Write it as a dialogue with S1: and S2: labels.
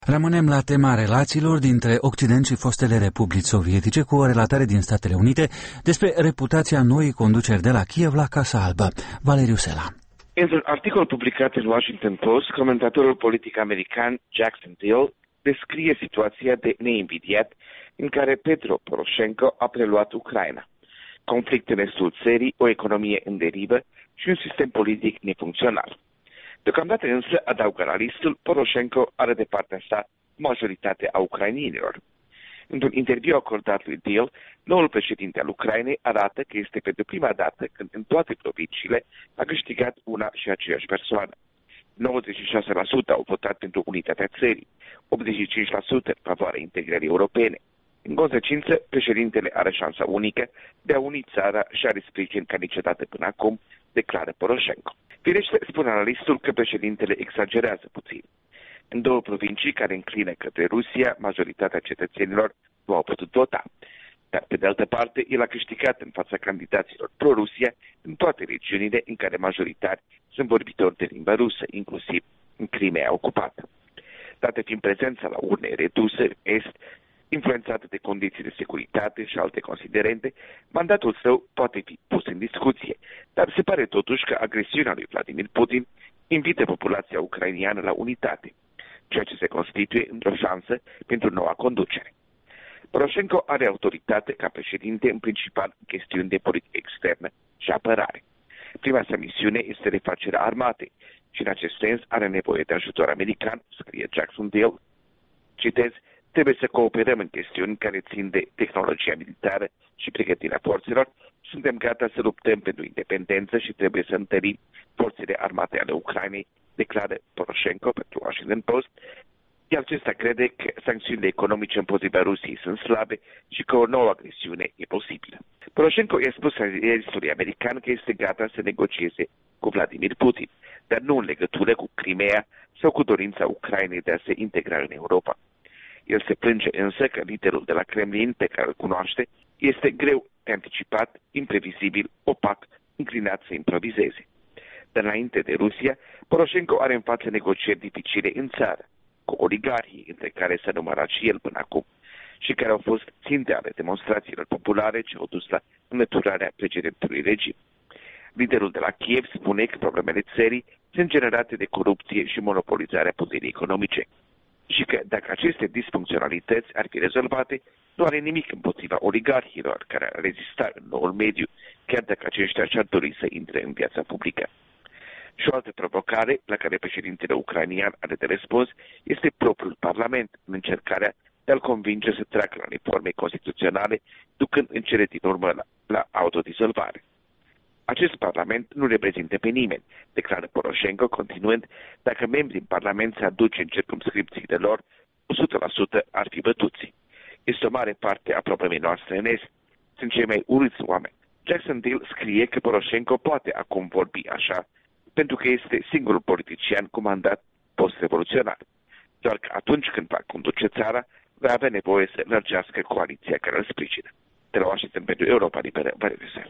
S1: Rămânem la tema relațiilor dintre Occident și fostele republici sovietice, cu o relatare din Statele Unite despre reputația noii conduceri de la Kiev la Casa Albă. Valeriu Sela.
S2: Într-un articol publicat în Washington Post, comentatorul politic american Jackson Dill descrie situația de neinvidiat în care Petro Poroșenko a preluat Ucraina. Conflicte destul serii, o economie în derivă și un sistem politic nefuncțional. Deocamdată însă, adaugă la listul, Poroșenko are de partea sa majoritatea a ucrainienilor. Într-un interviu acordat lui Dill, noul președinte al Ucrainei arată că este pentru prima dată când în toate provinciile a câștigat una și aceeași persoană. 96% au votat pentru unitatea țării, 85% în favoarea integrării europene. În consecință, președintele are șansa unică de a uni țara și are sprijin ca niciodată până acum, declară Poroșenko. Firește, spune analistul că președintele exagerează puțin. În două provincii care înclină către Rusia, majoritatea cetățenilor nu au putut vota. Dar, pe de altă parte, el a câștigat în fața candidaților pro-Rusia în toate regiunile în care majoritari sunt vorbitori de limba rusă, inclusiv în Crimea ocupată. Dată fiind prezența la urne redusă în Est, influențată de condiții de securitate și alte considerente, mandatul său poate fi pus în discuție, dar se pare totuși că agresiunea lui Vladimir Putin invită populația ucrainiană la unitate, ceea ce se constituie într-o șansă pentru noua conducere. Poroșenko are autoritate ca președinte în principal în chestiuni de politică externă și apărare. Prima sa misiune este refacerea armatei și în acest sens are nevoie de ajutor american, scrie Jackson Dill. Citez, trebuie să cooperăm în chestiuni care țin de tehnologia militară și pregătirea forțelor. Suntem gata să luptăm pentru independență și trebuie să întărim forțele armate ale Ucrainei, declară Poroșenko pentru Washington Post. Iar acesta crede că sancțiunile economice împotriva Rusiei sunt slabe și că o nouă agresiune e posibilă. Poroșenko i-a spus realistului american că este gata să negocieze cu Vladimir Putin, dar nu în legătură cu Crimea sau cu dorința Ucrainei de a se integra în Europa. El se plânge însă că liderul de la Kremlin, pe care îl cunoaște, este greu de anticipat, imprevizibil, opac, înclinat să improvizeze. Dar înainte de Rusia, Poroșenko are în față negocieri dificile în țară, cu oligarhii, între care s-a numărat și el până acum, și care au fost ținte ale demonstrațiilor populare ce au dus la înlăturarea precedentului regim. Liderul de la Kiev spune că problemele țării sunt generate de corupție și monopolizarea puterii economice și că dacă aceste disfuncționalități ar fi rezolvate, nu are nimic împotriva oligarhilor care ar rezista în noul mediu, chiar dacă aceștia și-ar dori să intre în viața publică. Și o altă provocare la care președintele ucrainian are de răspuns este propriul parlament în încercarea de a-l convinge să treacă la reforme constituționale, ducând în cele din urmă la autodizolvare. Acest parlament nu reprezintă pe nimeni, declară Poroșenko, continuând, dacă membrii în parlament se aduce în circumscripțiile lor, 100% ar fi bătuți. Este o mare parte a problemei noastre în Est. Sunt cei mai urâți oameni. Jackson Dill scrie că Poroșenko poate acum vorbi așa, pentru că este singurul politician cu mandat post-revoluționar. Doar că atunci când va conduce țara, va avea nevoie să lărgească coaliția care îl sprijină. De la Washington pentru Europa Liberă, Valeriu Sela.